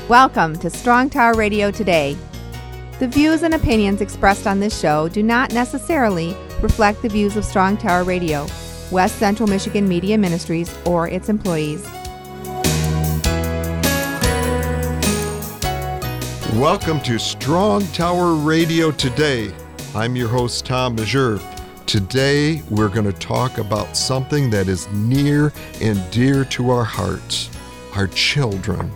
Welcome to Strong Tower Radio Today. The views and opinions expressed on this show do not necessarily reflect the views of Strong Tower Radio, West Central Michigan Media Ministries, or its employees. Welcome to Strong Tower Radio Today. I'm your host, Tom Majeur. Today, we're going to talk about something that is near and dear to our hearts, our children.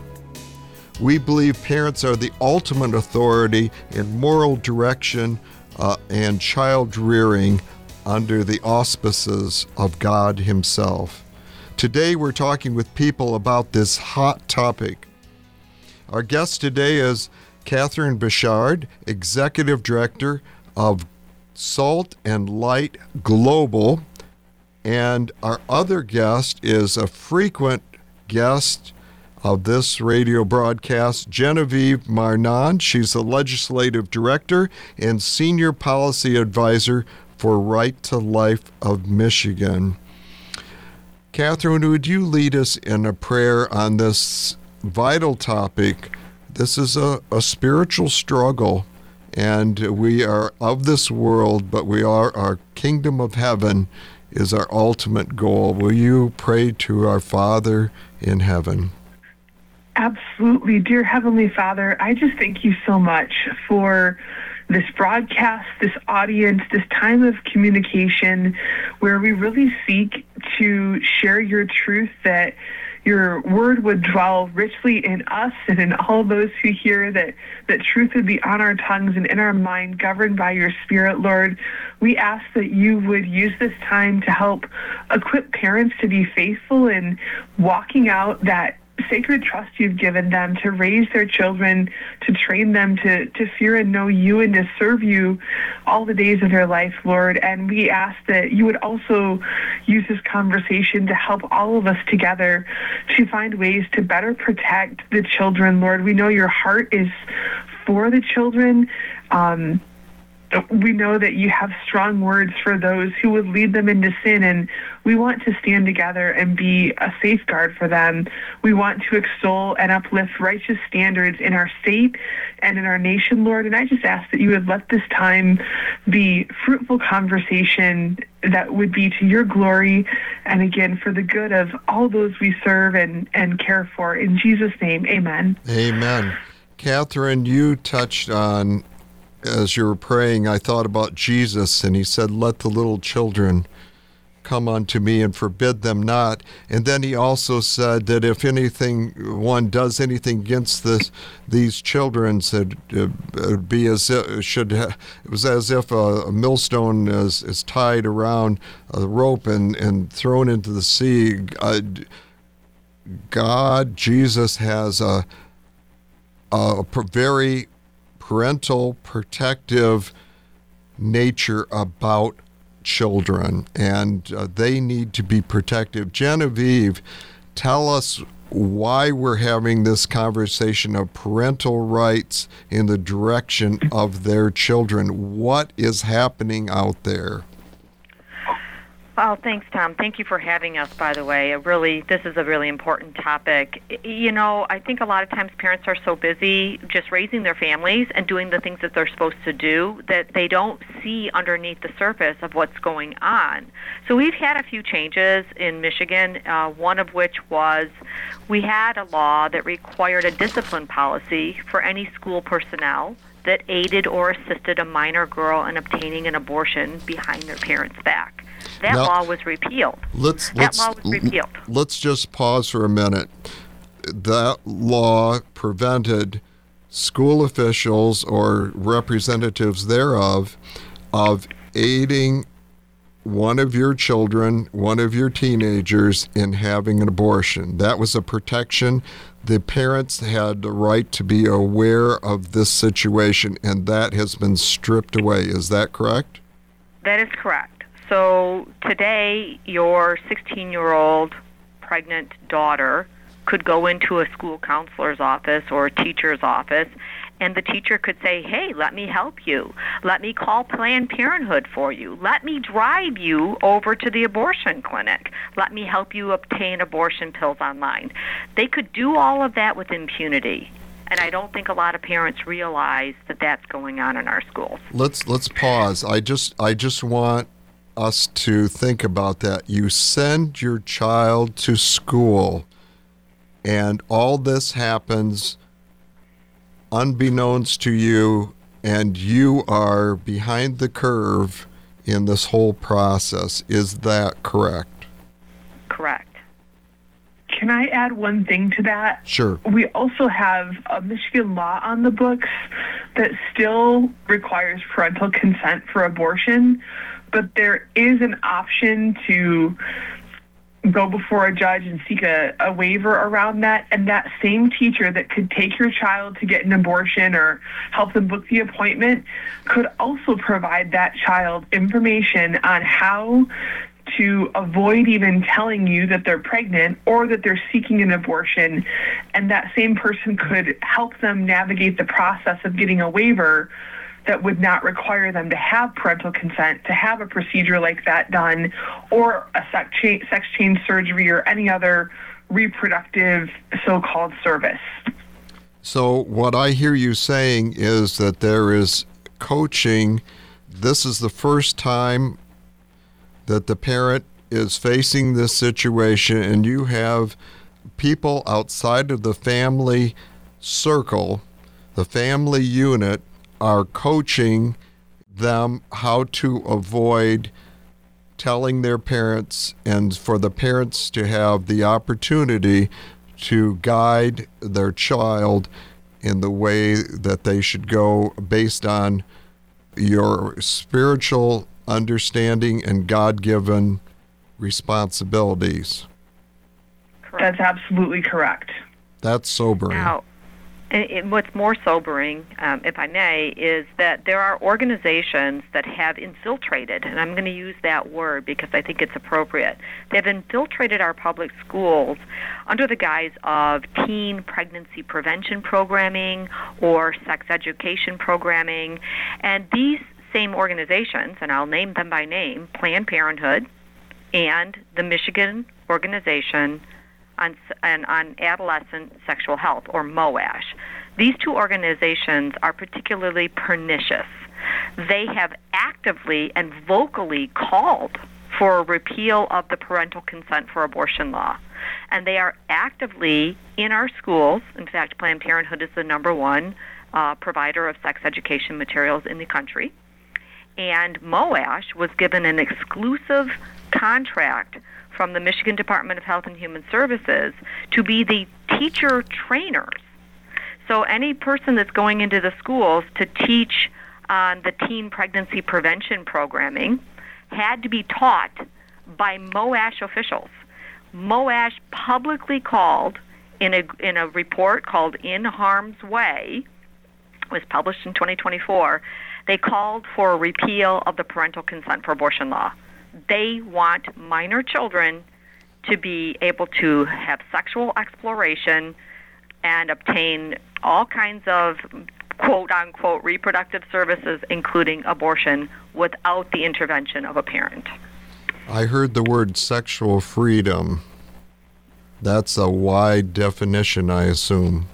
We believe parents are the ultimate authority in moral direction and child rearing under the auspices of God Himself. Today, we're talking with people about this hot topic. Our guest today is Catherine Bouchard, Executive Director of Salt and Light Global, and our other guest is a frequent guest of this radio broadcast, Genevieve Marnon. She's the Legislative Director and Senior Policy Advisor for Right to Life of Michigan. Catherine, would you lead us in a prayer on this vital topic? This is a spiritual struggle, and we are of this world, but our kingdom of heaven is our ultimate goal. Will you pray to our Father in heaven? Absolutely. Dear Heavenly Father, I just thank you so much for this broadcast, this audience, this time of communication where we really seek to share your truth, that your word would dwell richly in us and in all those who hear, that truth would be on our tongues and in our mind, governed by your Spirit, Lord. We ask that you would use this time to help equip parents to be faithful in walking out that sacred trust you've given them to raise their children, to train them to fear and know you and to serve you all the days of their life, Lord. And we ask that you would also use this conversation to help all of us together to find ways to better protect the children, Lord. We know your heart is for the children. We know that you have strong words for those who would lead them into sin, and we want to stand together and be a safeguard for them. We want to extol and uplift righteous standards in our state and in our nation, Lord. And I just ask that you would let this time be fruitful conversation that would be to your glory and, again, for the good of all those we serve and care for. In Jesus' name, amen. Amen. Catherine, you touched on, as you were praying, I thought about Jesus, and he said, let the little children come unto me and forbid them not. And then he also said that if one does anything against these children, said it was as if a millstone is tied around a rope and thrown into the sea. Jesus has a very parental, protective nature about children, and they need to be protective. Genevieve, tell us why we're having this conversation of parental rights in the direction of their children. What is happening out there? Well, thanks, Tom. Thank you for having us, by the way. This is a really important topic. You know, I think a lot of times parents are so busy just raising their families and doing the things that they're supposed to do that they don't see underneath the surface of what's going on. So we've had a few changes in Michigan, one of which was we had a law that required a discipline policy for any school personnel that aided or assisted a minor girl in obtaining an abortion behind their parents' back. That law was repealed. Let's just pause for a minute. That law prevented school officials or representatives thereof of aiding one of your children, one of your teenagers, in having an abortion. That was a protection. The parents had the right to be aware of this situation, and that has been stripped away. Is that correct? That is correct. So today, your 16-year-old pregnant daughter could go into a school counselor's office or a teacher's office, and the teacher could say, hey, let me help you. Let me call Planned Parenthood for you. Let me drive you over to the abortion clinic. Let me help you obtain abortion pills online. They could do all of that with impunity. And I don't think a lot of parents realize that that's going on in our schools. Let's pause. I just want us to think about that. You send your child to school, and all this happens unbeknownst to you, and you are behind the curve in this whole process. Is that correct? Correct. Can I add one thing to that? Sure. We also have a Michigan law on the books that still requires parental consent for abortion, but there is an option to go before a judge and seek a waiver around that, and that same teacher that could take your child to get an abortion or help them book the appointment could also provide that child information on how to avoid even telling you that they're pregnant or that they're seeking an abortion, and that same person could help them navigate the process of getting a waiver that would not require them to have parental consent, to have a procedure like that done, or a sex change surgery or any other reproductive so-called service. So what I hear you saying is that there is coaching. This is the first time that the parent is facing this situation, and you have people outside of the family circle, the family unit, are coaching them how to avoid telling their parents, and for the parents to have the opportunity to guide their child in the way that they should go based on your spiritual understanding and God-given responsibilities. That's absolutely correct. That's sobering. Now, and what's more sobering, if I may, is that there are organizations that have infiltrated, and I'm going to use that word because I think it's appropriate. They've infiltrated our public schools under the guise of teen pregnancy prevention programming or sex education programming, and these same organizations, and I'll name them by name, Planned Parenthood and the Michigan Organization on Adolescent Sexual Health, or MOASH. These two organizations are particularly pernicious. They have actively and vocally called for a repeal of the parental consent for abortion law. And they are actively in our schools. In fact, Planned Parenthood is the number one provider of sex education materials in the country. And MOASH was given an exclusive contract from the Michigan Department of Health and Human Services to be the teacher trainers. So any person that's going into the schools to teach on the teen pregnancy prevention programming had to be taught by MOASH officials. MOASH publicly called in a report called In Harm's Way, was published in 2024, they called for a repeal of the parental consent for abortion law. They want minor children to be able to have sexual exploration and obtain all kinds of quote-unquote reproductive services, including abortion, without the intervention of a parent. I heard the word sexual freedom. That's a wide definition, I assume.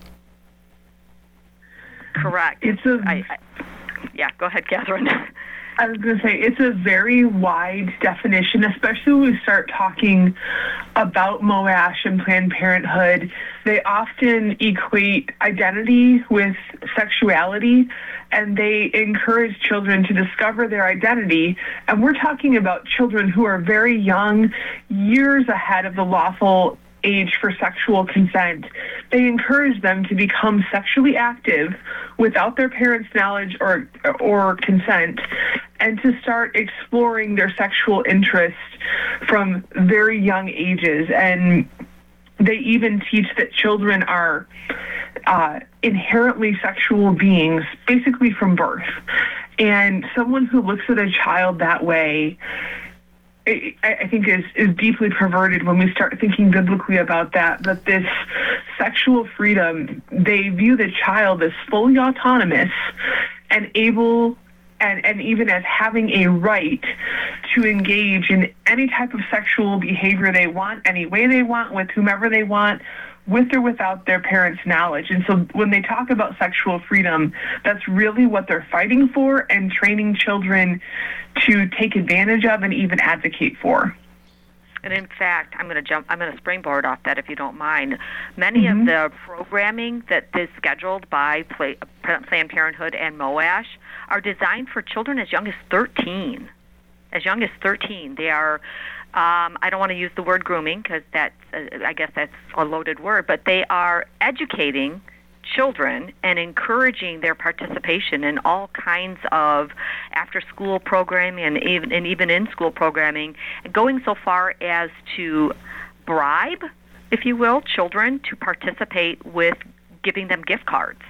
Correct. Yeah, go ahead, Catherine. I was going to say, it's a very wide definition, especially when we start talking about MOASH and Planned Parenthood. They often equate identity with sexuality, and they encourage children to discover their identity. And we're talking about children who are very young, years ahead of the lawful age for sexual consent. They encourage them to become sexually active without their parents' knowledge or consent, and to start exploring their sexual interest from very young ages. And they even teach that children are inherently sexual beings, basically from birth. And someone who looks at a child that way, I think is deeply perverted when we start thinking biblically about that this sexual freedom, they view the child as fully autonomous and able and even as having a right to engage in any type of sexual behavior they want, any way they want, with whomever they want, with or without their parents' knowledge. And so when they talk about sexual freedom, that's really what they're fighting for and training children to take advantage of and even advocate for. And in fact, I'm going to springboard off that if you don't mind. Many of the programming that is scheduled by Planned Parenthood and MOASH are designed for children as young as 13. As young as 13. They are, I don't want to use the word grooming because I guess that's a loaded word, but they are educating children and encouraging their participation in all kinds of after-school programming and even in-school programming, going so far as to bribe, if you will, children to participate with giving them gift cards.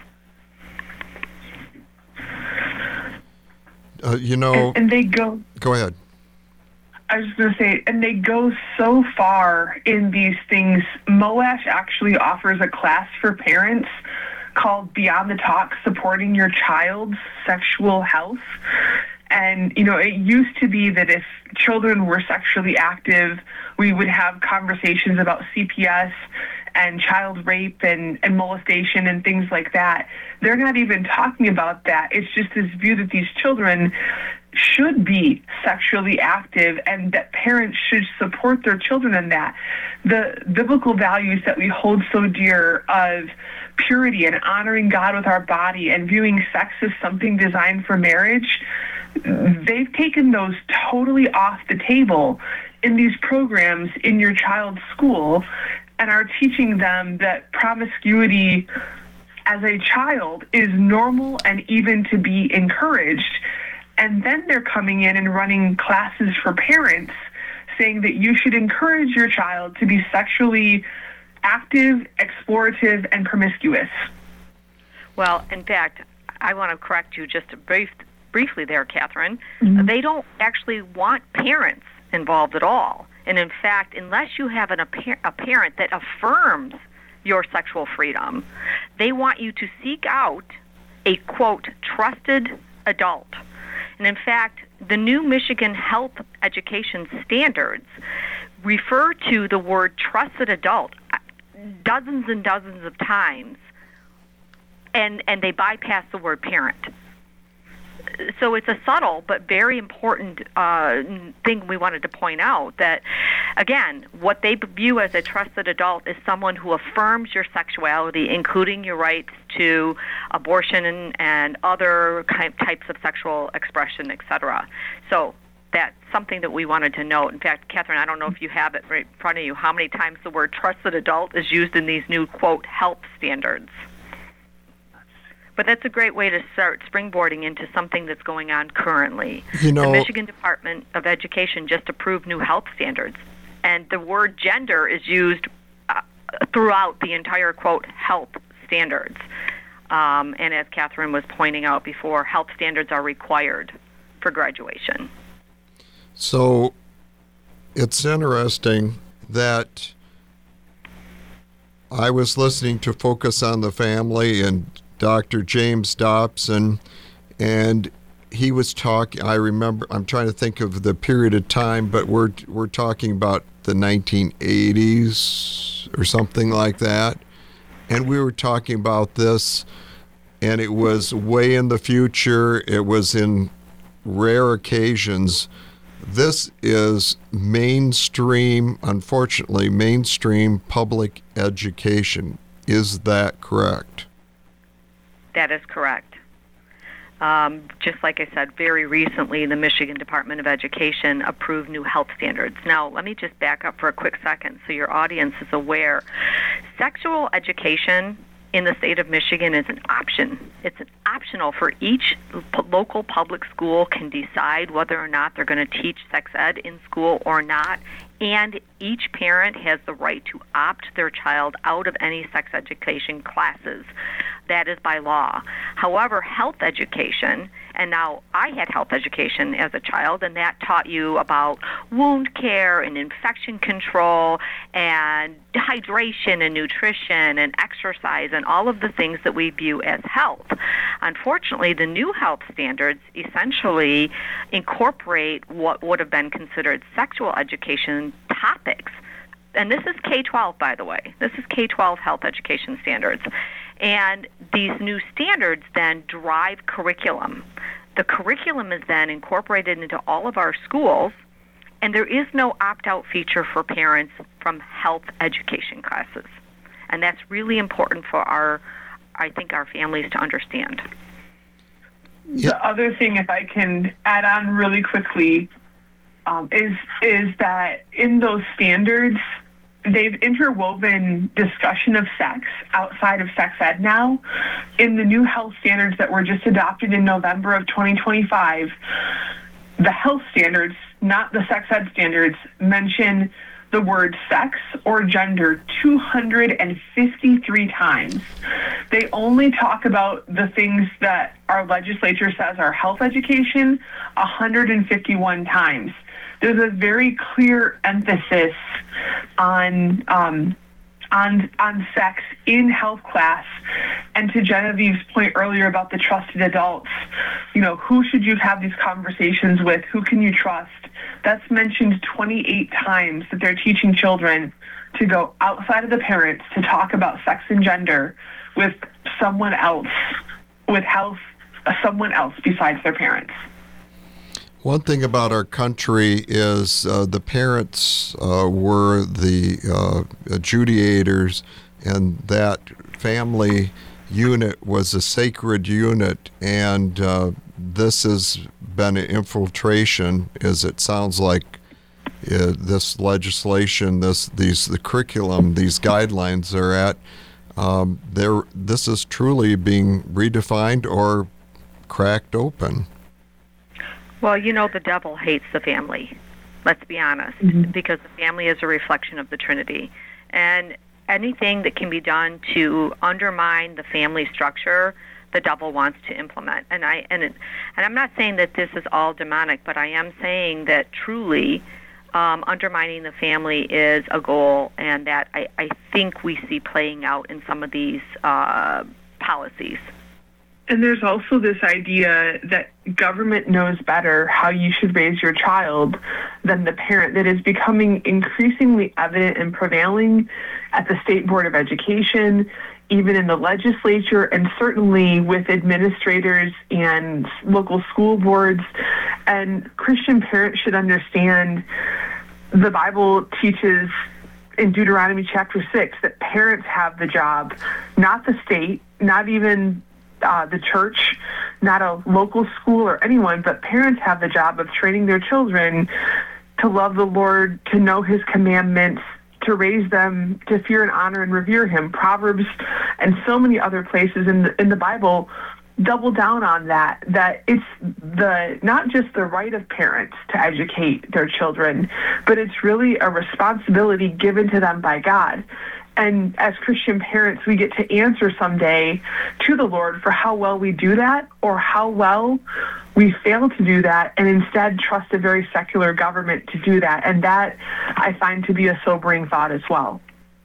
And they go... Go ahead. I was going to say, and they go so far in these things. MOASH actually offers a class for parents called Beyond the Talk, Supporting Your Child's Sexual Health. And, it used to be that if children were sexually active, we would have conversations about CPS and child rape and molestation and things like that. They're not even talking about that. It's just this view that these children should be sexually active and that parents should support their children in that. The biblical values that we hold so dear of purity and honoring God with our body and viewing sex as something designed for marriage, they've taken those totally off the table in these programs in your child's school and are teaching them that promiscuity as a child is normal and even to be encouraged. And then they're coming in and running classes for parents saying that you should encourage your child to be sexually active, explorative, and promiscuous. Well, in fact, I want to correct you just briefly there, Catherine. They don't actually want parents involved at all. And in fact, unless you have a parent that affirms your sexual freedom, they want you to seek out a, quote, trusted adult. And in fact, the new Michigan Health Education Standards refer to the word trusted adult dozens and dozens of times, and they bypass the word parent. So it's a subtle but very important thing we wanted to point out, that, again, what they view as a trusted adult is someone who affirms your sexuality, including your rights to abortion and other types of sexual expression, etc. So that's something that we wanted to note. In fact, Catherine, I don't know if you have it right in front of you, how many times the word trusted adult is used in these new, quote, health standards. But that's a great way to start springboarding into something that's going on currently. The Michigan Department of Education just approved new health standards, and the word gender is used throughout the entire, quote, health standards. And as Catherine was pointing out before, health standards are required for graduation. So it's interesting that I was listening to Focus on the Family and Dr. James Dobson, and he was talking, I remember, I'm trying to think of the period of time, but we're talking about the 1980s or something like that. And we were talking about this, and it was way in the future. It was in rare occasions. This is mainstream, unfortunately, mainstream public education. Is that correct? That is correct. Just like I said, very recently, the Michigan Department of Education approved new health standards. Now, let me just back up for a quick second so your audience is aware. Sexual education in the state of Michigan is an option. It's optional for each local public school can decide whether or not they're going to teach sex ed in school or not. And each parent has the right to opt their child out of any sex education classes. That is by law. However, health education, and now I had health education as a child, and that taught you about wound care and infection control and hydration and nutrition and exercise and all of the things that we view as health. Unfortunately, the new health standards essentially incorporate what would have been considered sexual education topics and this is K-12, by the way. This is K-12 health education standards. And these new standards then drive curriculum. The curriculum is then incorporated into all of our schools, and there is no opt-out feature for parents from health education classes. And that's really important for our families to understand. The other thing, if I can add on really quickly, is that in those standards, they've interwoven discussion of sex outside of sex ed now. In the new health standards that were just adopted in November of 2025, the health standards, not the sex ed standards, mention the word sex or gender 253 times. They only talk about the things that our legislature says are health education 151 times. There's a very clear emphasis on sex in health class. And to Genevieve's point earlier about the trusted adults, who should you have these conversations with? Who can you trust? That's mentioned 28 times that they're teaching children to go outside of the parents to talk about sex and gender with someone else, with someone else besides their parents. One thing about our country is the parents were the adjudicators, and that family unit was a sacred unit, and this has been an infiltration, as it sounds like this legislation, the curriculum, these guidelines are at. This is truly being redefined or cracked open. Well, the devil hates the family, let's be honest, because the family is a reflection of the Trinity. And anything that can be done to undermine the family structure, the devil wants to implement. And I'm not saying that this is all demonic, but I am saying that truly undermining the family is a goal, and that I think we see playing out in some of these policies. And there's also this idea that government knows better how you should raise your child than the parent, that is becoming increasingly evident and prevailing at the State Board of Education, even in the legislature, and certainly with administrators and local school boards. And Christian parents should understand the Bible teaches in Deuteronomy chapter 6 that parents have the job, not the state, not even the church, not a local school or anyone, but parents have the job of training their children to love the Lord, to know His commandments, to raise them to fear and honor and revere Him. Proverbs and so many other places in the Bible double down on that it's not just the right of parents to educate their children, but it's really a responsibility given to them by God. And as Christian parents, we get to answer someday to the Lord for how well we do that or how well we fail to do that, and instead trust a very secular government to do that. And that I find to be a sobering thought as well.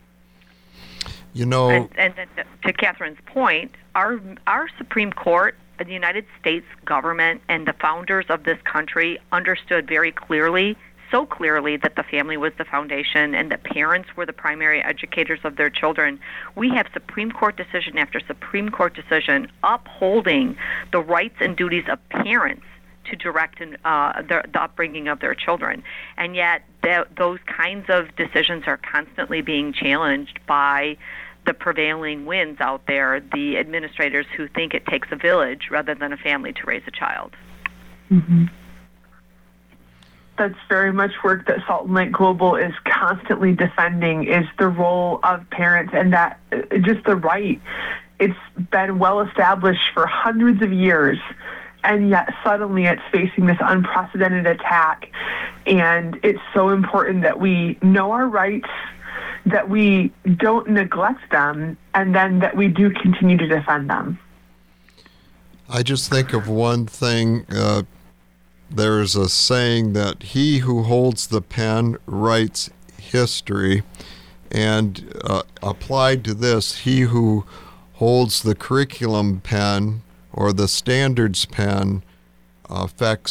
And to Catherine's point, our Supreme Court, the United States government, and the founders of this country understood very clearly, so clearly, that the family was the foundation and that parents were the primary educators of their children. We have Supreme Court decision after Supreme Court decision upholding the rights and duties of parents to direct the upbringing of their children. And yet those kinds of decisions are constantly being challenged by the prevailing winds out there, the administrators who think it takes a village rather than a family to raise a child. Mm-hmm. That's very much work that Salt and Light Global is constantly defending, is the role of parents, and that just the right. It's been well established for hundreds of years, and yet suddenly it's facing this unprecedented attack. And it's so important that we know our rights, that we don't neglect them, and then that we do continue to defend them. I just think of one thing. There's a saying that he who holds the pen writes history, and applied to this, he who holds the curriculum pen or the standards pen affects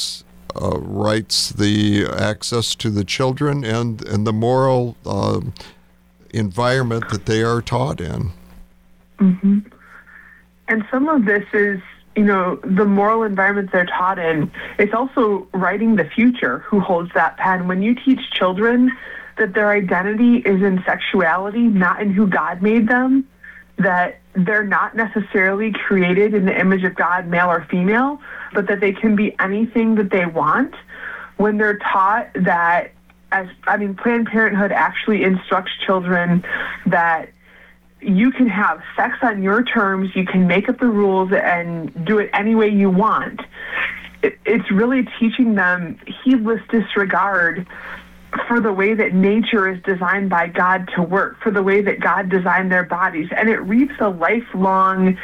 rights, the access to the children, and the moral environment that they are taught in. Mm-hmm. And some of this is, the moral environment they're taught in. It's also writing the future who holds that pen. When you teach children that their identity is in sexuality, not in who God made them, that they're not necessarily created in the image of God, male or female, but that they can be anything that they want, when they're taught that, Planned Parenthood actually instructs children that you can have sex on your terms, you can make up the rules and do it any way you want. It's really teaching them heedless disregard for the way that nature is designed by God to work, for the way that God designed their bodies. And it reaps a lifelong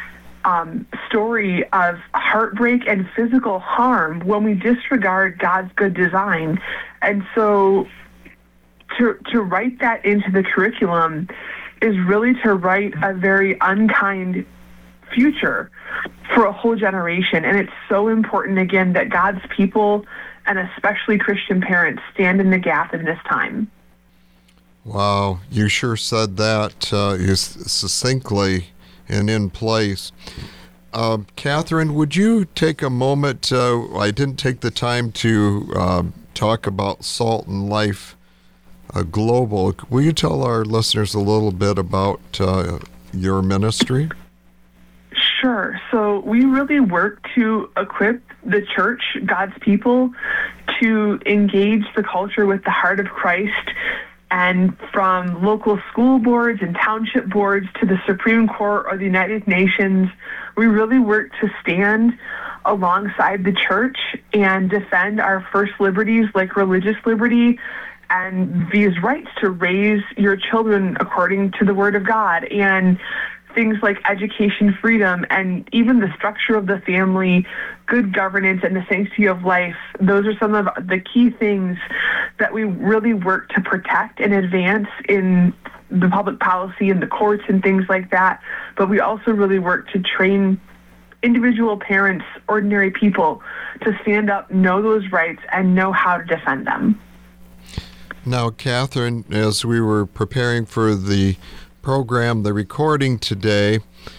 story of heartbreak and physical harm when we disregard God's good design. And so to write that into the curriculum is really to write a very unkind future for a whole generation. And it's so important, again, that God's people, and especially Christian parents, stand in the gap in this time. Wow, you sure said that succinctly and in place. Catherine, would you take a moment? I didn't take the time to talk about Salt and Life Global. Will you tell our listeners a little bit about your ministry? Sure. So we really work to equip the church, God's people, to engage the culture with the heart of Christ. And from local school boards and township boards to the Supreme Court or the United Nations, we really work to stand alongside the church and defend our first liberties like religious liberty and these rights to raise your children according to the Word of God, and things like education freedom and even the structure of the family, good governance, and the sanctity of life. Those are some of the key things that we really work to protect and advance in the public policy and the courts and things like that. But we also really work to train individual parents, ordinary people, to stand up, know those rights, and know how to defend them. Now, Catherine, as we were preparing for the program, the recording today,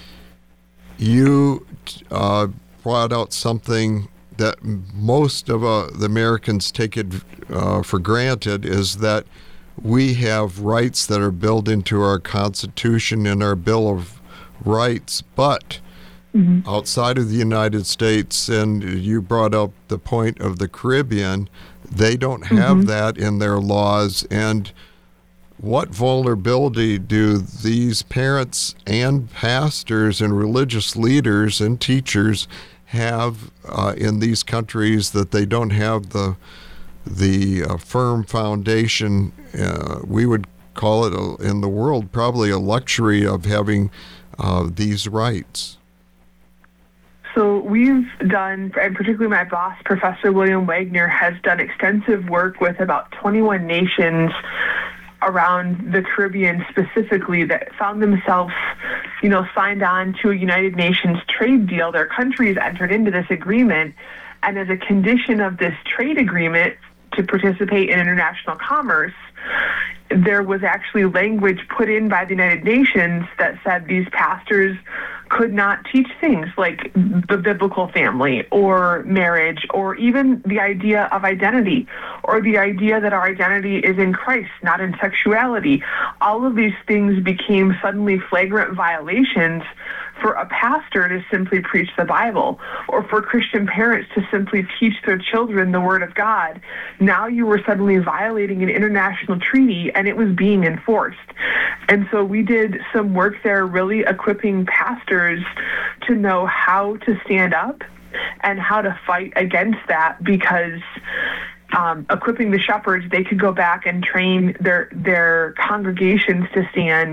you brought out something that most of the Americans take it for granted, is that we have rights that are built into our Constitution and our Bill of Rights, but outside of the United States, and you brought up the point of the Caribbean, they don't have that in their laws. And what vulnerability do these parents and pastors and religious leaders and teachers have in these countries that they don't have the firm foundation? We would call it in the world probably a luxury of having these rights. So we've done, and particularly my boss, Professor William Wagner, has done extensive work with about 21 nations around the Caribbean specifically that found themselves, signed on to a United Nations trade deal. Their countries entered into this agreement, and as a condition of this trade agreement to participate in international commerce, there was actually language put in by the United Nations that said these pastors could not teach things like the biblical family or marriage or even the idea of identity or the idea that our identity is in Christ, not in sexuality. All of these things became suddenly flagrant violations for a pastor to simply preach the Bible or for Christian parents to simply teach their children the Word of God. Now you were suddenly violating an international treaty and it was being enforced. And so we did some work there really equipping pastors to know how to stand up and how to fight against that, because equipping the shepherds, they could go back and train their congregations to stand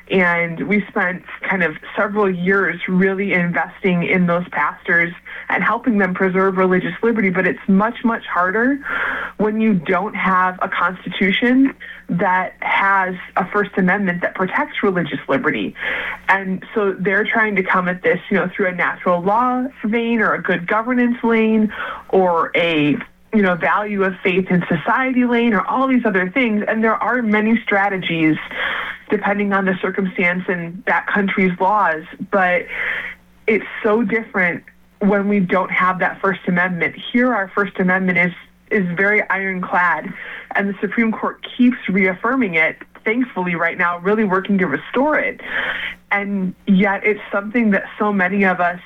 And we spent kind of several years really investing in those pastors and helping them preserve religious liberty. But it's much, much harder when you don't have a constitution that has a First Amendment that protects religious liberty. And so they're trying to come at this, through a natural law vein or a good governance lane or a value of faith in society lane or all these other things. And there are many strategies depending on the circumstance and that country's laws. But it's so different when we don't have that First Amendment. Here, our First Amendment is very ironclad, and the Supreme Court keeps reaffirming it, thankfully right now, really working to restore it. And yet it's something that so many of us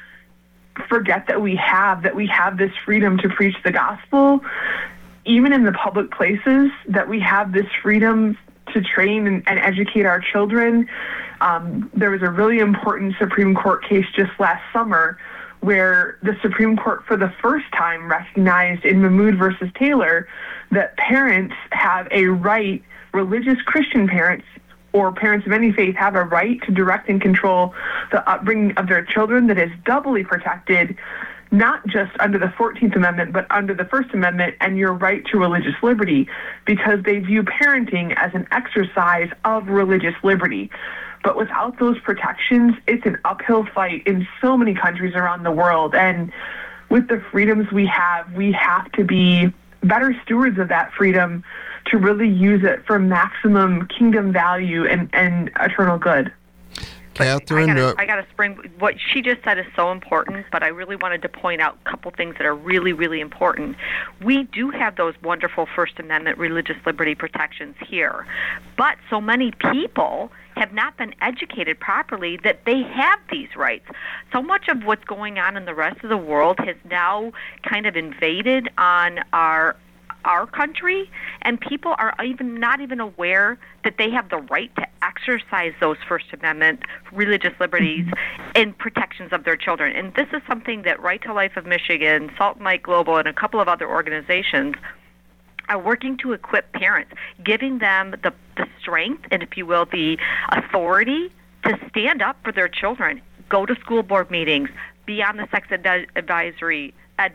forget that we have this freedom to preach the gospel, even in the public places, that we have this freedom to train and educate our children. There was a really important Supreme Court case just last summer where the Supreme Court for the first time recognized in Mahmoud versus Taylor that parents have a right, religious Christian parents or parents of any faith have a right to direct and control the upbringing of their children that is doubly protected, not just under the 14th Amendment, but under the First Amendment and your right to religious liberty, because they view parenting as an exercise of religious liberty. But without those protections, it's an uphill fight in so many countries around the world. And with the freedoms we have to be better stewards of that freedom to really use it for maximum kingdom value and eternal good. Catherine, I got to spring. What she just said is so important, but I really wanted to point out a couple things that are really, really important. We do have those wonderful First Amendment religious liberty protections here, but so many people have not been educated properly that they have these rights. So much of what's going on in the rest of the world has now kind of invaded on our country, and people are not even aware that they have the right to exercise those First Amendment religious liberties and protections of their children. And this is something that Right to Life of Michigan, Salt and Light Global, and a couple of other organizations are working to equip parents, giving them the strength and, if you will, the authority to stand up for their children, go to school board meetings, be on the sex ed advisory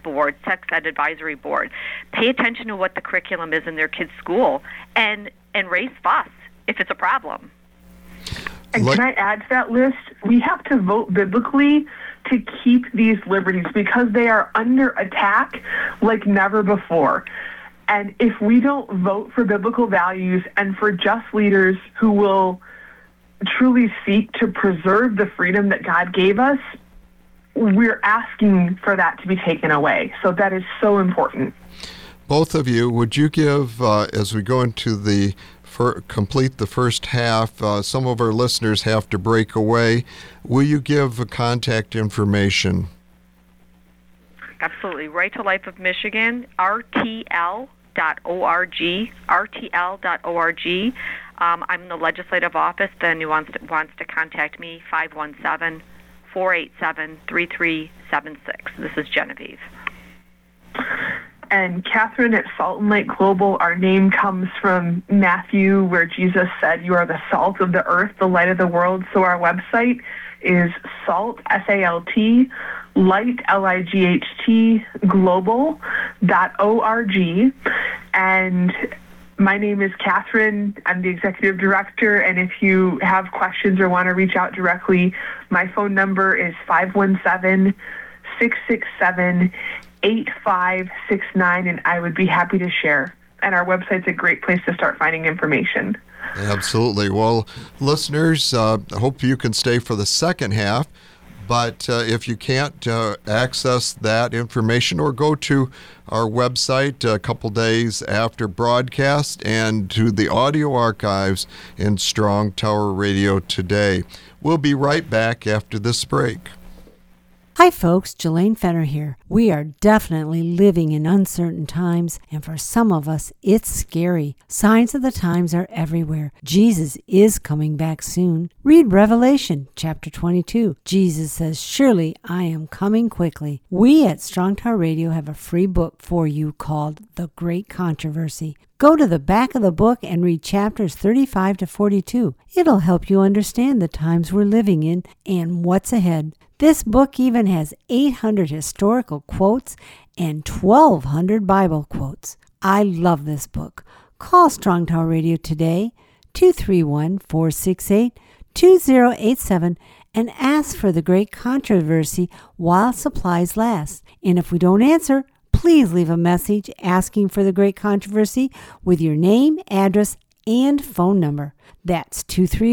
board, pay attention to what the curriculum is in their kids' school, and raise fuss if it's a problem. And can I add to that list? We have to vote biblically to keep these liberties because they are under attack like never before. And if we don't vote for biblical values and for just leaders who will truly seek to preserve the freedom that God gave us, we're asking for that to be taken away. So that is so important. Both of you, would you give, as we go into complete the first half, some of our listeners have to break away. Will you give contact information? Absolutely. Right to Life of Michigan, RTL.org, RTL.org. I'm in the legislative office. Then who wants to contact me, 517-487-3376. This is Genevieve. And Catherine at Salt and Light Global, our name comes from Matthew, where Jesus said, "You are the salt of the earth, the light of the world." So our website is salt, SALT, light, LIGHT, global.org. And my name is Catherine. I'm the executive director. And if you have questions or want to reach out directly, my phone number is 517-667-8569, and I would be happy to share. And our website's a great place to start finding information. Absolutely. Well, listeners, I hope you can stay for the second half. But if you can't access that information, or go to our website a couple days after broadcast and to the audio archives in Strong Tower Radio Today. We'll be right back after this break. Hi folks, Jelaine Fenner here. We are definitely living in uncertain times, and for some of us, it's scary. Signs of the times are everywhere. Jesus is coming back soon. Read Revelation chapter 22. Jesus says, "Surely I am coming quickly." We at Strong Tower Radio have a free book for you called The Great Controversy. Go to the back of the book and read chapters 35 to 42. It'll help you understand the times we're living in and what's ahead. This book even has 800 historical quotes and 1,200 Bible quotes. I love this book. Call Strong Tower Radio today, 231-468-2087, and ask for the Great Controversy while supplies last. And if we don't answer, please leave a message asking for the Great Controversy with your name, address, and phone number. That's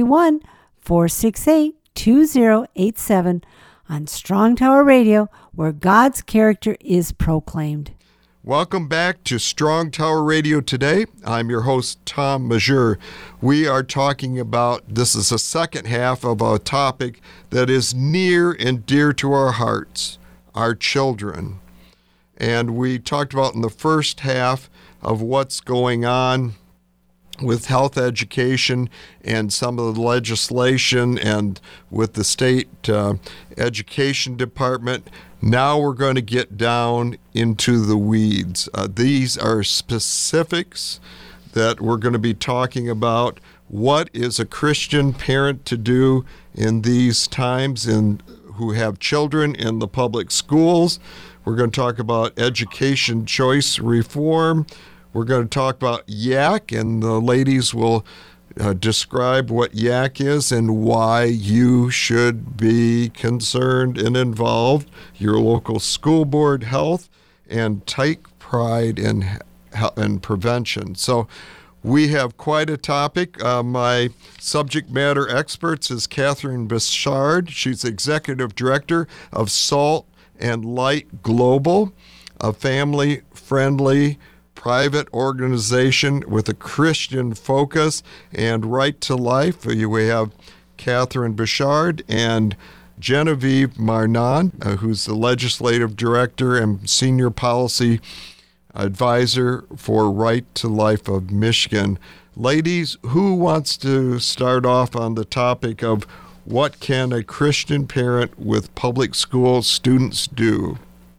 231-468-2087 on Strong Tower Radio, where God's character is proclaimed. Welcome back to Strong Tower Radio today. I'm your host, Tom Majeur. We are talking about, this is the second half of a topic that is near and dear to our hearts, our children. And we talked about in the first half of what's going on with health education and some of the legislation and with the state education department. Now we're going to get down into the weeds. These are specifics that we're going to be talking about. What is a Christian parent to do in these times who have children in the public schools? We're going to talk about education choice reform. We're going to talk about YAC, and the ladies will describe what YAC is and why you should be concerned and involved, your local school board health, and take pride in prevention. So we have quite a topic. My subject matter experts is Catherine Bouchard. She's Executive Director of Salt and Light Global, a family-friendly private organization with a Christian focus and right to life. We have Catherine Bouchard and Genevieve Marnon, who's the Legislative Director and Senior Policy Advisor for Right to Life of Michigan. Ladies, who wants to start off on the topic of what can a Christian parent with public school students do?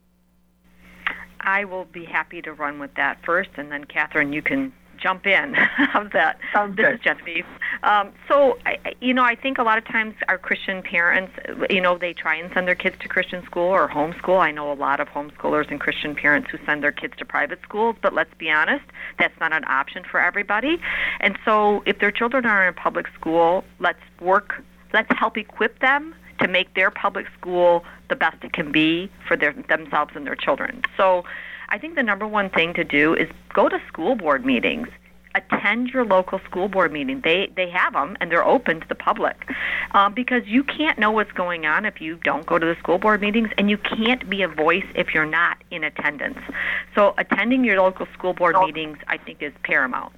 I will be happy to run with that first, and then Catherine, you can jump in. How's that? Sounds good. This is Genevieve. I think a lot of times our Christian parents, they try and send their kids to Christian school or homeschool. I know a lot of homeschoolers and Christian parents who send their kids to private schools, but let's be honest, that's not an option for everybody. And so if their children are in a public school, let's help equip them to make their public school the best it can be for themselves and their children. So I think the number one thing to do is go to school board meetings. Attend your local school board meeting. They have them, and they're open to the public because you can't know what's going on if you don't go to the school board meetings, and you can't be a voice if you're not in attendance. So attending your local school board meetings, I think, is paramount,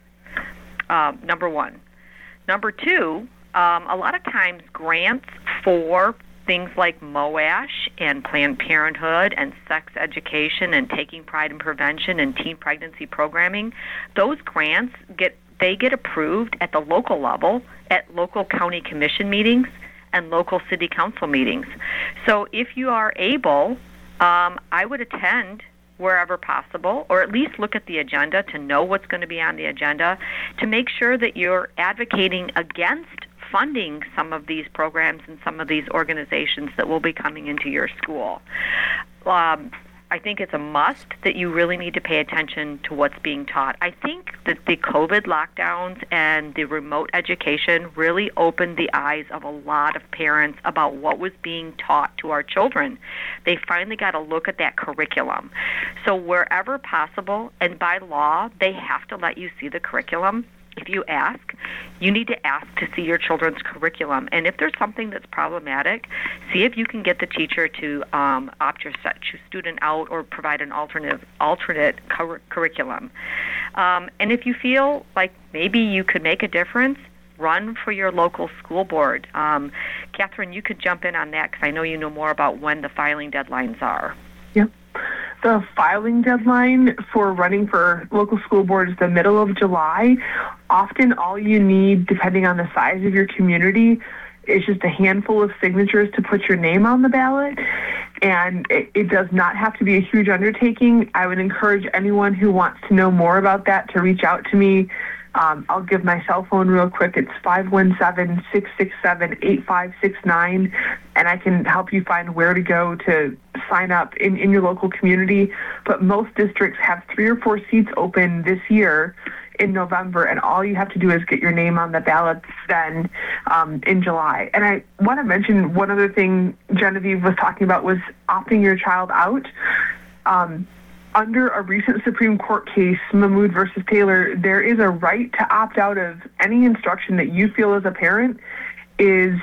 number one. Number two, a lot of times grants for things like MOASH and Planned Parenthood and sex education and taking pride in prevention and teen pregnancy programming, those grants get approved at the local level at local county commission meetings and local city council meetings. So if you are able, I would attend wherever possible, or at least look at the agenda to know what's going to be on the agenda, to make sure that you're advocating against funding some of these programs and some of these organizations that will be coming into your school. I think it's a must that you really need to pay attention to what's being taught. I think that the COVID lockdowns and the remote education really opened the eyes of a lot of parents about what was being taught to our children. They finally got a look at that curriculum. So wherever possible, and by law, they have to let you see the curriculum. If you ask, you need to ask to see your children's curriculum. And if there's something that's problematic, see if you can get the teacher to opt your student out or provide an alternate curriculum. And if you feel like maybe you could make a difference, run for your local school board. Catherine, you could jump in on that because I know you know more about when the filing deadlines are. Yep. The filing deadline for running for local school board is the middle of July. Often all you need, depending on the size of your community, It's just a handful of signatures to put your name on the ballot, and it does not have to be a huge undertaking. I would encourage anyone who wants to know more about that to reach out to me. I'll give my cell phone real quick. It's 517-667-8569, and I can help you find where to go to sign up in your local community. But most districts have 3 or 4 seats open this year in November, and all you have to do is get your name on the ballot then in July. And I want to mention one other thing Genevieve was talking about was opting your child out. Under a recent Supreme Court case, Mahmoud versus Taylor, there is a right to opt out of any instruction that you feel as a parent is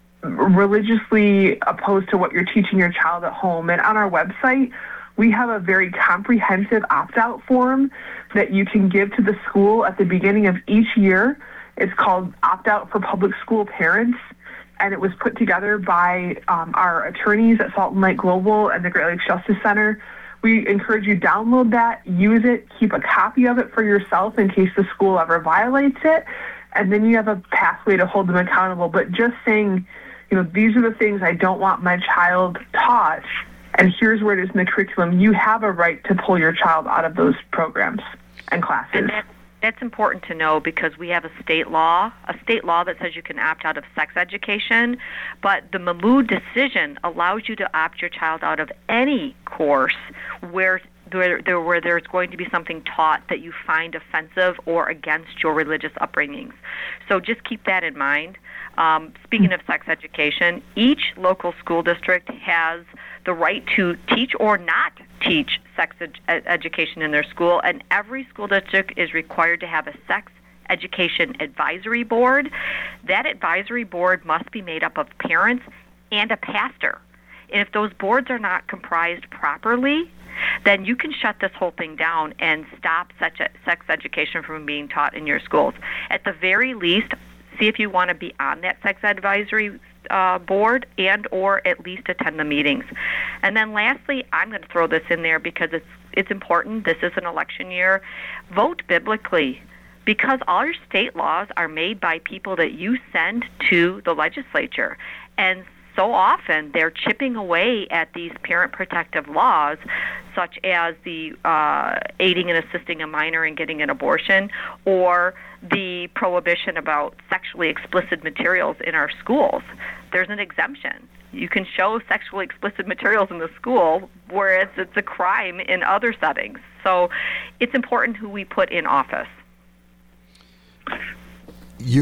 religiously opposed to what you're teaching your child at home. And on our website, we have a very comprehensive opt-out form that you can give to the school at the beginning of each year. It's called Opt-out for Public School Parents, and it was put together by our attorneys at Salt and Light Global and the Great Lakes Justice Center. We encourage you to download that, use it, keep a copy of it for yourself in case the school ever violates it, and then you have a pathway to hold them accountable. But just saying, these are the things I don't want my child taught, and here's where it is in the curriculum, you have a right to pull your child out of those programs and classes. And that's important to know because we have a state law that says you can opt out of sex education, but the Mahmoud decision allows you to opt your child out of any course where there's going to be something taught that you find offensive or against your religious upbringings. So just keep that in mind. Speaking of sex education, each local school district has the right to teach or not teach sex education in their school, and every school district is required to have a sex education advisory board. That advisory board must be made up of parents and a pastor. And if those boards are not comprised properly, then you can shut this whole thing down and stop sex education from being taught in your schools. At the very least, see if you want to be on that sex advisory board and or at least attend the meetings. And then lastly, I'm going to throw this in there because it's important. This is an election year. Vote biblically, because all your state laws are made by people that you send to the legislature. And so often they're chipping away at these parent protective laws, such as the aiding and assisting a minor in getting an abortion, or the prohibition about sexually explicit materials in our schools. There's an exemption. You can show sexually explicit materials in the school, whereas it's a crime in other settings. So it's important who we put in office. You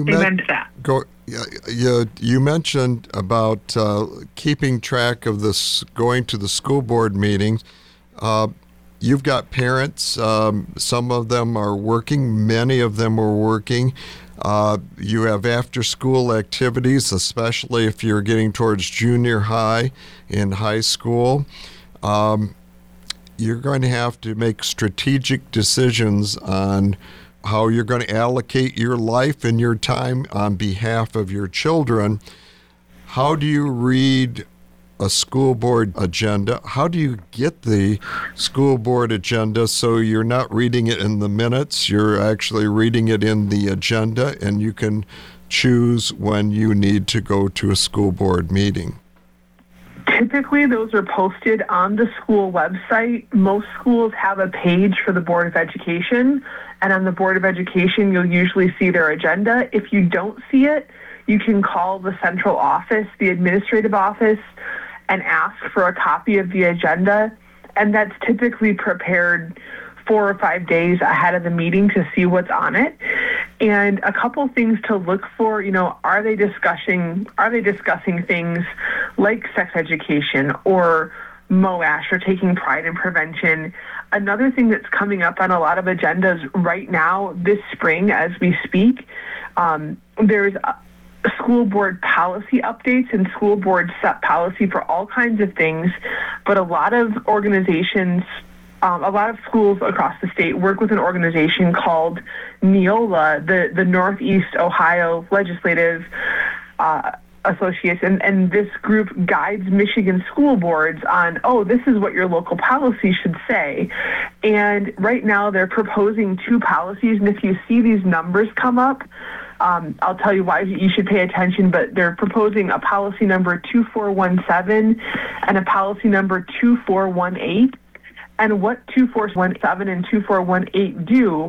mentioned about keeping track of this, going to the school board meetings. You've got parents. Some of them are working. Many of them are working. You have after-school activities, especially if you're getting towards junior high and high school. You're going to have to make strategic decisions on how you're going to allocate your life and your time on behalf of your children. How do you read a school board agenda? How do you get the school board agenda so you're not reading it in the minutes, you're actually reading it in the agenda, and you can choose when you need to go to a school board meeting? Typically, those are posted on the school website. Most schools have a page for the Board of Education, and on the Board of Education, you'll usually see their agenda. If you don't see it, you can call the central office, the administrative office, and ask for a copy of the agenda, and that's typically prepared 4 or 5 days ahead of the meeting to see what's on it. And a couple things to look for, are they discussing things like sex education or MOASH or taking pride in prevention? Another thing that's coming up on a lot of agendas right now this spring as we speak, there's school board policy updates, and school boards set policy for all kinds of things, but a lot of organizations, a lot of schools across the state work with an organization called Neola, the Northeast Ohio Legislative Association, and this group guides Michigan school boards on, this is what your local policy should say. And right now they're proposing 2 policies, and if you see these numbers come up, I'll tell you why you should pay attention, but they're proposing a policy number 2417 and a policy number 2418. And what 2417 and 2418 do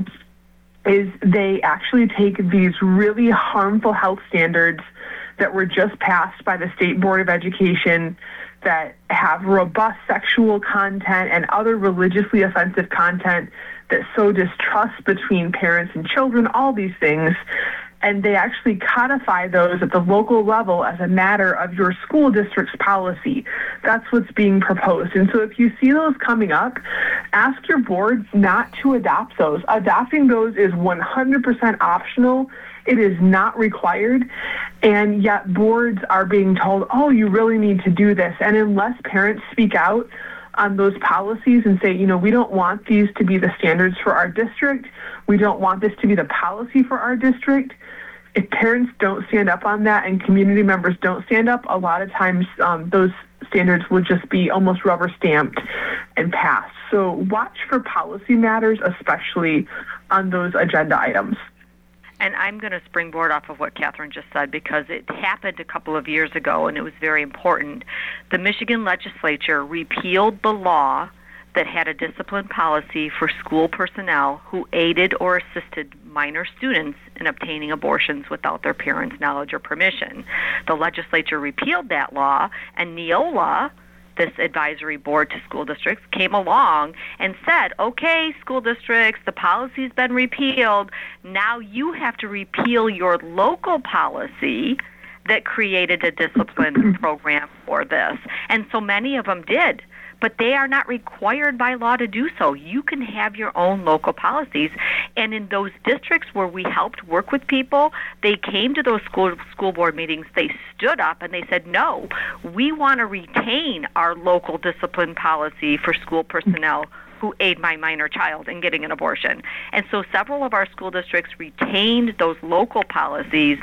is they actually take these really harmful health standards that were just passed by the State Board of Education that have robust sexual content and other religiously offensive content that sow distrust between parents and children, all these things. And they actually codify those at the local level as a matter of your school district's policy. That's what's being proposed. And so if you see those coming up, ask your board not to adopt those. Adopting those is 100% optional. It is not required. And yet boards are being told, oh, you really need to do this. And unless parents speak out on those policies and say, we don't want these to be the standards for our district. We don't want this to be the policy for our district. If parents don't stand up on that and community members don't stand up, a lot of times those standards would just be almost rubber stamped and passed. So watch for policy matters, especially on those agenda items. And I'm going to springboard off of what Catherine just said because it happened a couple of years ago and it was very important. The Michigan legislature repealed the law that had a discipline policy for school personnel who aided or assisted minor students in obtaining abortions without their parents' knowledge or permission. The legislature repealed that law, and Neola, this advisory board to school districts, came along and said, okay, school districts, the policy's been repealed. Now you have to repeal your local policy that created a discipline program for this. And so many of them did. But they are not required by law to do so. You can have your own local policies. And in those districts where we helped work with people, they came to those school board meetings, they stood up and they said, no, we want to retain our local discipline policy for school personnel who aid my minor child in getting an abortion. And so several of our school districts retained those local policies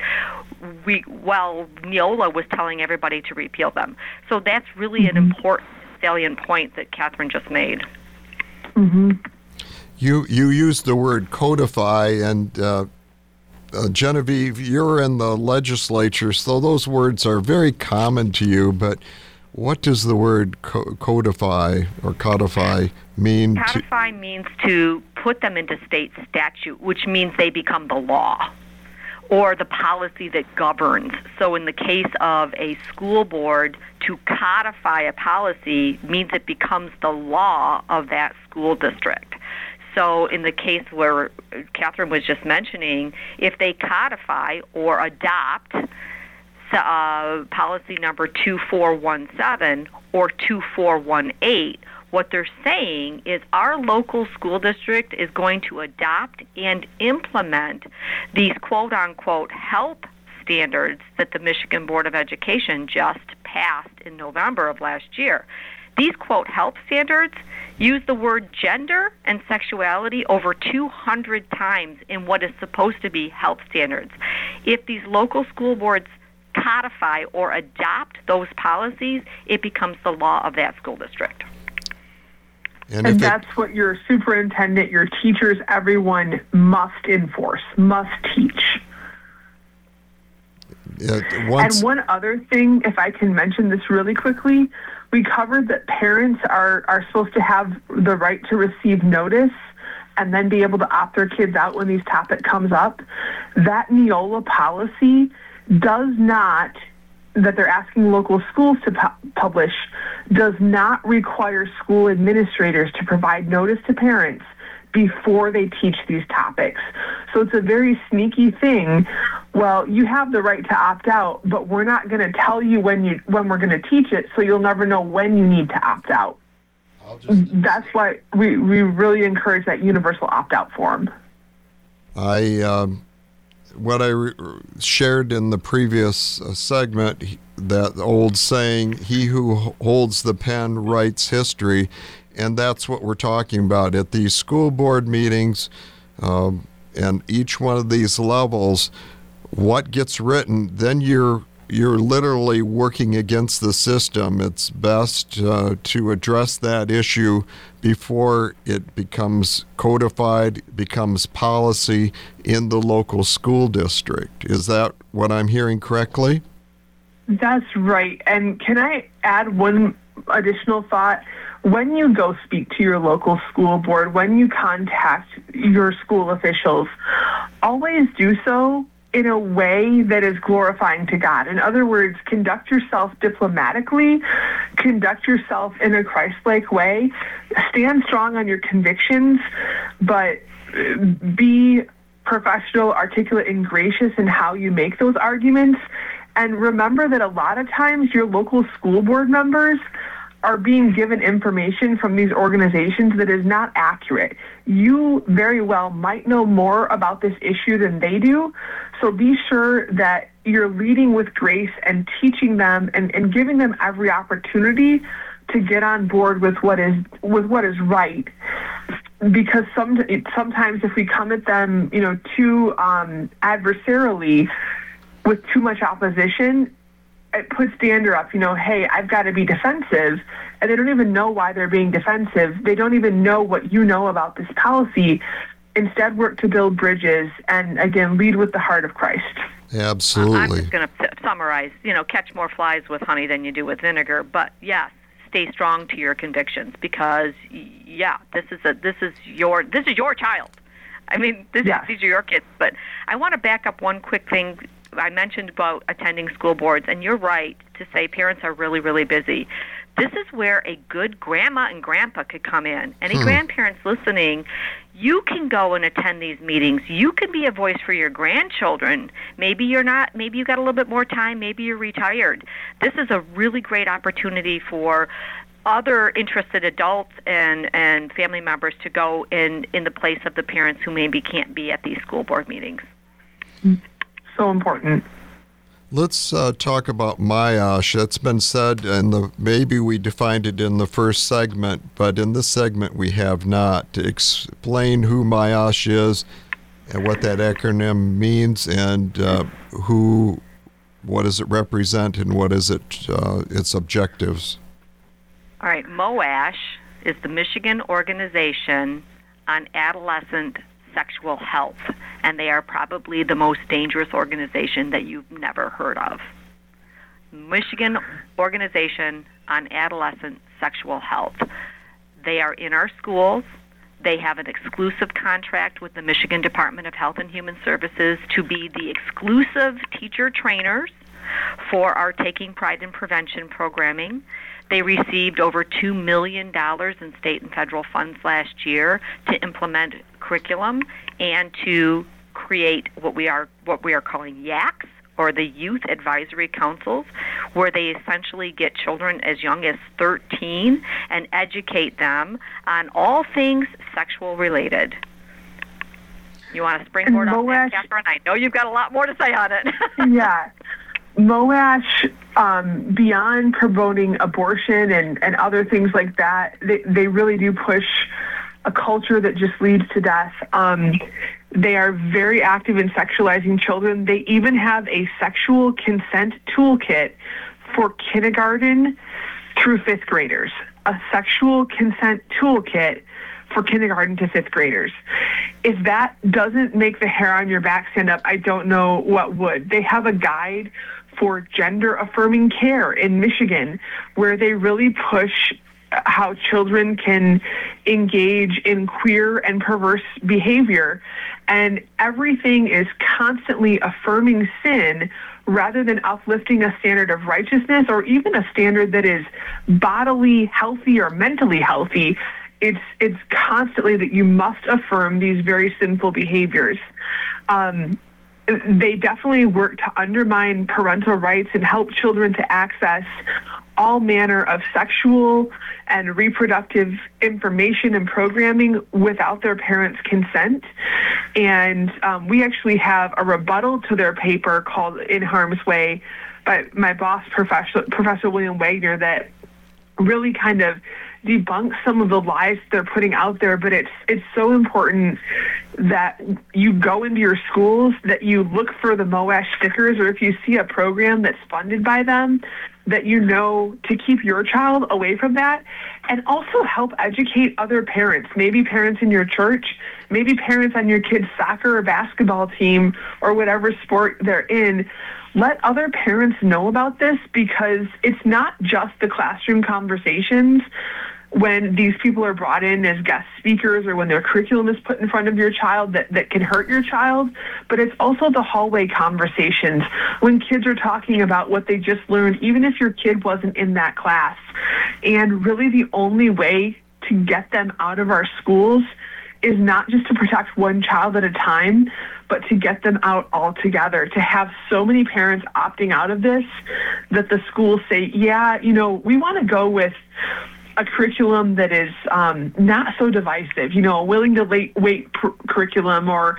while Neola was telling everybody to repeal them. So that's really an important salient point that Catherine just made. Mm-hmm. You used the word codify, and Genevieve, you're in the legislature, so those words are very common to you, but what does the word codify or codify mean? Codify means to put them into state statute, which means they become the law or the policy that governs. So in the case of a school board, to codify a policy means it becomes the law of that school district. So in the case where Catherine was just mentioning, if they codify or adopt policy number 2417 or 2418, what they're saying is our local school district is going to adopt and implement these quote-unquote health standards that the Michigan Board of Education just passed in November of last year. These, quote, health standards use the word gender and sexuality over 200 times in what is supposed to be health standards. If these local school boards codify or adopt those policies, it becomes the law of that school district. And that's what your superintendent, your teachers, everyone must enforce, must teach. And one other thing, if I can mention this really quickly, we covered that parents are supposed to have the right to receive notice and then be able to opt their kids out when these topic comes up. That Neola policy does not, that they're asking local schools to publish, does not require school administrators to provide notice to parents before they teach these topics. So it's a very sneaky thing. Well, you have the right to opt out, but we're not going to tell you when we're going to teach it, so you'll never know when you need to opt out. That's why we really encourage that universal opt-out form. What I shared in the previous segment, that old saying, he who holds the pen writes history, and that's what we're talking about. At these school board meetings and each one of these levels, what gets written, then you're you're literally working against the system. It's best to address that issue before it becomes codified, becomes policy in the local school district. Is that what I'm hearing correctly? That's right. And can I add one additional thought? When you go speak to your local school board, when you contact your school officials, always do so in a way that is glorifying to God. In other words, conduct yourself diplomatically, conduct yourself in a Christ-like way, stand strong on your convictions, but be professional, articulate, and gracious in how you make those arguments. And remember that a lot of times your local school board members are being given information from these organizations that is not accurate. You very well might know more about this issue than they do, so be sure that you're leading with grace and teaching them and giving them every opportunity to get on board with what is right. Because sometimes if we come at them, too adversarially with too much opposition, it puts the dander up, hey, I've got to be defensive, and they don't even know why they're being defensive. They don't even know what you know about this policy. Instead, work to build bridges and, again, lead with the heart of Christ. Absolutely. I'm just going to summarize, catch more flies with honey than you do with vinegar, but yes, stay strong to your convictions because, this is your child. I mean, these are your kids, but I want to back up one quick thing. I mentioned about attending school boards, and you're right to say parents are really, really busy. This is where a good grandma and grandpa could come in. Any grandparents listening, you can go and attend these meetings. You can be a voice for your grandchildren. Maybe you're not, maybe you got a little bit more time, maybe you're retired. This is a really great opportunity for other interested adults and family members to go in the place of the parents who maybe can't be at these school board meetings. So important. Let's talk about MIASH. That's been said, and maybe we defined it in the first segment, but in this segment we have not. To explain who MIASH is and what that acronym means, and what does it represent, and what is its objectives. All right, MOASH is the Michigan Organization on Adolescent Sexual Health, and they are probably the most dangerous organization that you've never heard of. Michigan Organization on Adolescent Sexual Health. They are in our schools. They have an exclusive contract with the Michigan Department of Health and Human Services to be the exclusive teacher trainers for our Taking Pride in Prevention programming. They received over $2 million in state and federal funds last year to implement curriculum and to create what we are calling YACs, or the Youth Advisory Councils, where they essentially get children as young as 13 and educate them on all things sexual related. You want to springboard on that, Catherine? I know you've got a lot more to say on it. Yeah. MOASH, beyond promoting abortion and other things like that, they really do push a culture that just leads to death. They are very active in sexualizing children. They even have a sexual consent toolkit for kindergarten through fifth graders. A sexual consent toolkit for kindergarten to fifth graders. If that doesn't make the hair on your back stand up, I don't know what would. They have a guide for gender-affirming care in Michigan where they really push how children can engage in queer and perverse behavior. And everything is constantly affirming sin rather than uplifting a standard of righteousness or even a standard that is bodily healthy or mentally healthy. It's constantly that you must affirm these very sinful behaviors. They definitely work to undermine parental rights and help children to access all manner of sexual and reproductive information and programming without their parents' consent. And we actually have a rebuttal to their paper called In Harm's Way by my boss, Professor William Wagner, that really kind of debunks some of the lies they're putting out there. But it's so important that you go into your schools, that you look for the MOASH stickers, or if you see a program that's funded by them, that you know to keep your child away from that, and also help educate other parents, maybe parents in your church, maybe parents on your kid's soccer or basketball team or whatever sport they're in. Let other parents know about this, because it's not just the classroom conversations when these people are brought in as guest speakers or when their curriculum is put in front of your child that can hurt your child, but it's also the hallway conversations when kids are talking about what they just learned, even if your kid wasn't in that class. And really the only way to get them out of our schools is not just to protect one child at a time, but to get them out altogether, to have so many parents opting out of this that the schools say, yeah, we want to go with a curriculum that is not so divisive, a willing to wait curriculum, or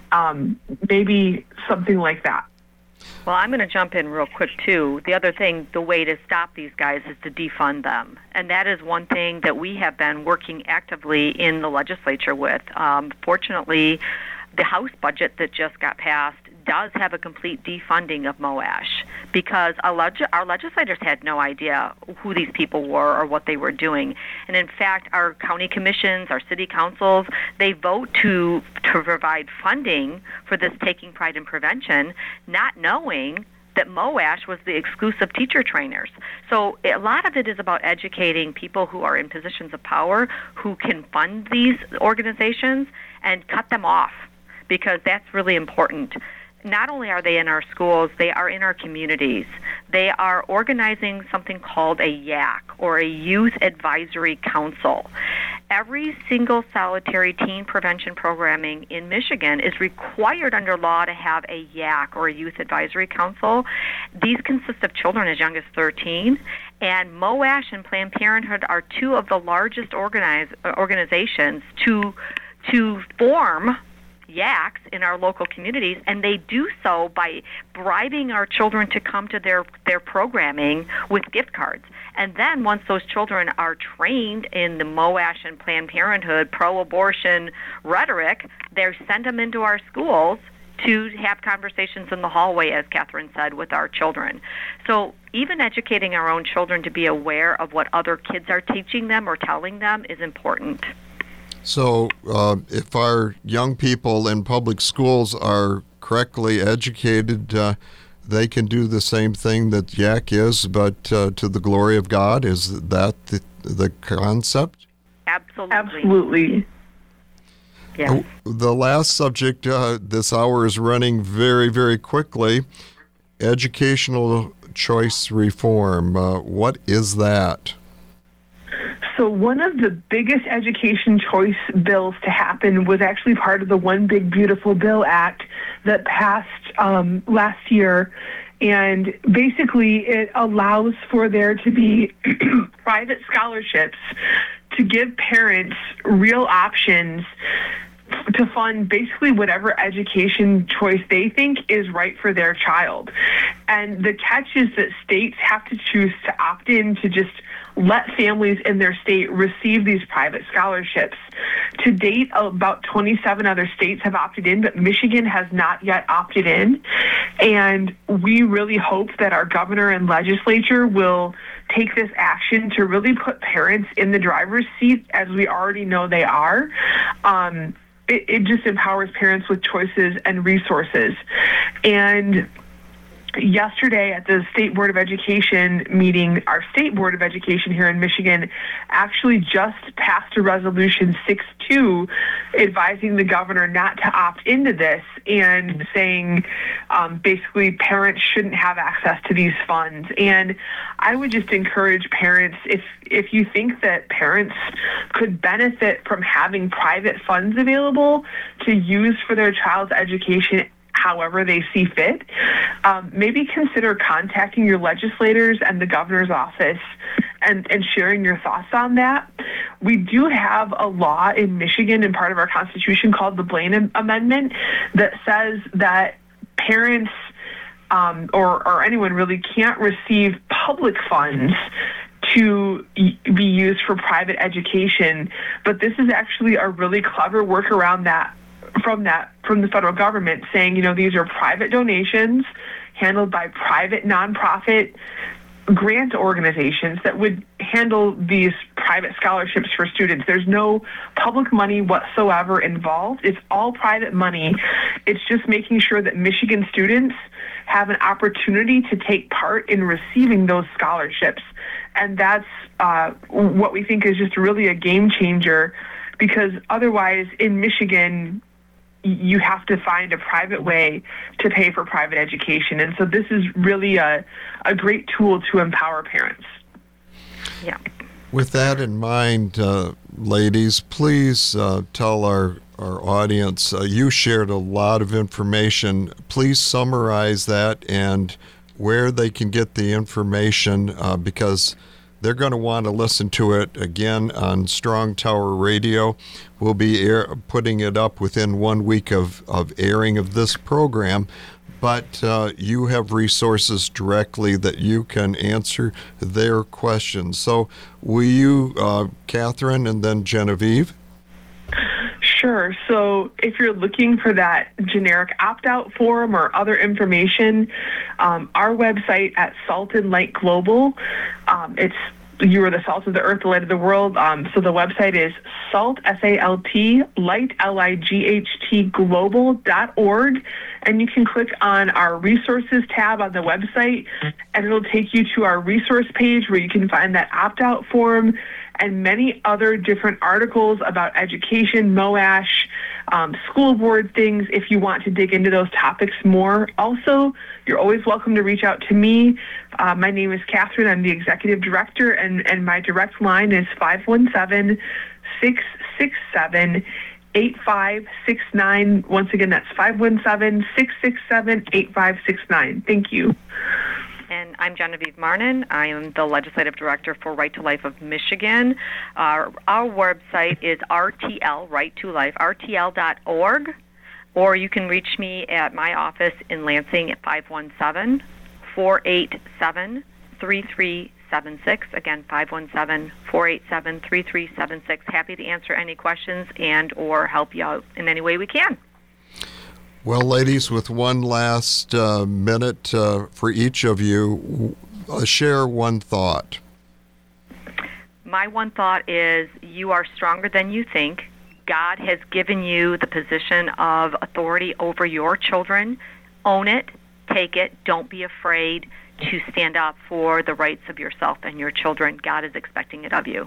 maybe something like that. Well, I'm going to jump in real quick, too. The other thing, the way to stop these guys is to defund them. And that is one thing that we have been working actively in the legislature with. Fortunately, the House budget that just got passed does have a complete defunding of MOASH, because our legislators had no idea who these people were or what they were doing. And in fact, our county commissions, our city councils, they vote to provide funding for this Taking Pride in Prevention, not knowing that MOASH was the exclusive teacher trainers. So a lot of it is about educating people who are in positions of power who can fund these organizations and cut them off, because that's really important. Not only are they in our schools, they are in our communities. They are organizing something called a YAC, or a Youth Advisory Council. Every single solitary teen prevention programming in Michigan is required under law to have a YAC, or a Youth Advisory Council. These consist of children as young as 13, and MOASH and Planned Parenthood are two of the largest organizations to form YACs in our local communities, and they do so by bribing our children to come to their programming with gift cards. And then once those children are trained in the MOASH and Planned Parenthood pro-abortion rhetoric, they send them into our schools to have conversations in the hallway, as Catherine said, with our children. So even educating our own children to be aware of what other kids are teaching them or telling them is important. So if our young people in public schools are correctly educated, they can do the same thing that YAC is, but to the glory of God. Is that the concept? Absolutely. Absolutely. Yes. The last subject, this hour is running very, very quickly. Educational choice reform. What is that? So one of the biggest education choice bills to happen was actually part of the One Big Beautiful Bill Act that passed last year. And basically it allows for there to be private scholarships to give parents real options to fund basically whatever education choice they think is right for their child. And the catch is that states have to choose to opt in to just let families in their state receive these private scholarships. To date, about 27 other states have opted in, but Michigan has not yet opted in. And we really hope that our governor and legislature will take this action to really put parents in the driver's seat, as we already know they are. It just empowers parents with choices and resources. And yesterday at the State Board of Education meeting, our State Board of Education here in Michigan actually just passed a resolution 6-2 advising the governor not to opt into this and saying basically parents shouldn't have access to these funds. And I would just encourage parents, if you think that parents could benefit from having private funds available to use for their child's education however they see fit, maybe consider contacting your legislators and the governor's office and sharing your thoughts on that. We do have a law in Michigan and part of our Constitution called the Blaine Amendment that says that parents or anyone really can't receive public funds to be used for private education. But this is actually a really clever workaround that from the federal government saying, these are private donations handled by private nonprofit grant organizations that would handle these private scholarships for students. There's no public money whatsoever involved. It's all private money. It's just making sure that Michigan students have an opportunity to take part in receiving those scholarships. And that's what we think is just really a game changer, because otherwise in Michigan, you have to find a private way to pay for private education. And so this is really a great tool to empower parents. Yeah. With that in mind, ladies, please tell our audience, you shared a lot of information. Please summarize that and where they can get the information, because they're going to want to listen to it again on Strong Tower Radio. We'll be putting it up within 1 week of airing of this program, but you have resources directly that you can answer their questions. So will you, Catherine, and then Genevieve? Sure. So if you're looking for that generic opt-out form or other information, our website at Salt and Light Global, you are the salt of the earth, the light of the world. So the website is salt, S-A-L-T, light, L-I-G-H-T, global.org. And you can click on our resources tab on the website, and it'll take you to our resource page where you can find that opt-out form and many other different articles about education, MOASH, school board things, if you want to dig into those topics more. Also, you're always welcome to reach out to me. My name is Catherine. I'm the executive director, and my direct line is 517-667-8569. Once again, that's 517-667-8569. Thank you. And I'm Genevieve Marnin. I am the Legislative Director for Right to Life of Michigan. Our website is RTL, Right to Life, RTL.org, or you can reach me at my office in Lansing at 517-487-3376. Again, 517-487-3376. Happy to answer any questions and or help you out in any way we can. Well, ladies, with one last minute for each of you, share one thought. My one thought is you are stronger than you think. God has given you the position of authority over your children. Own it, take it, don't be afraid to stand up for the rights of yourself and your children. God is expecting it of you.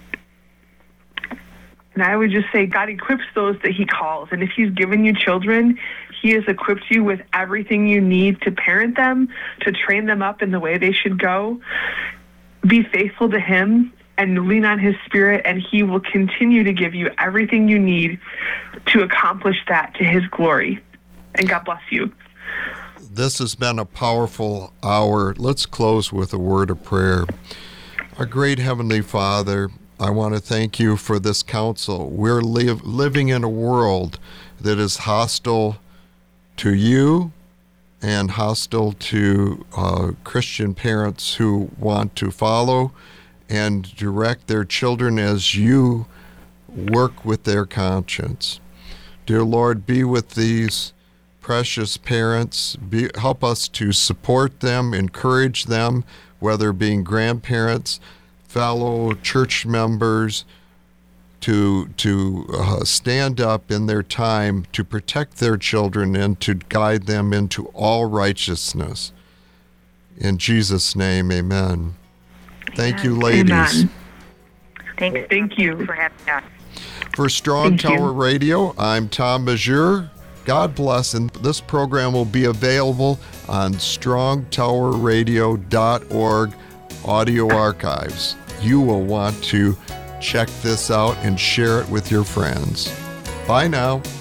And I would just say God equips those that he calls. And if he's given you children, he has equipped you with everything you need to parent them, to train them up in the way they should go. Be faithful to him and lean on his spirit, and he will continue to give you everything you need to accomplish that to his glory. And God bless you. This has been a powerful hour. Let's close with a word of prayer. Our great Heavenly Father, I want to thank you for this counsel. We're living in a world that is hostile to you and hostile to Christian parents who want to follow and direct their children as you work with their conscience. Dear Lord, be with these precious parents. Help us to support them, encourage them, whether being grandparents, fellow church members, to stand up in their time to protect their children and to guide them into all righteousness. In Jesus' name, amen. Thank you, ladies. Amen. Thank you for having us. For Strong Tower Radio, I'm Tom Majeur. God bless, and this program will be available on strongtowerradio.org audio archives. You will want to check this out and share it with your friends. Bye now.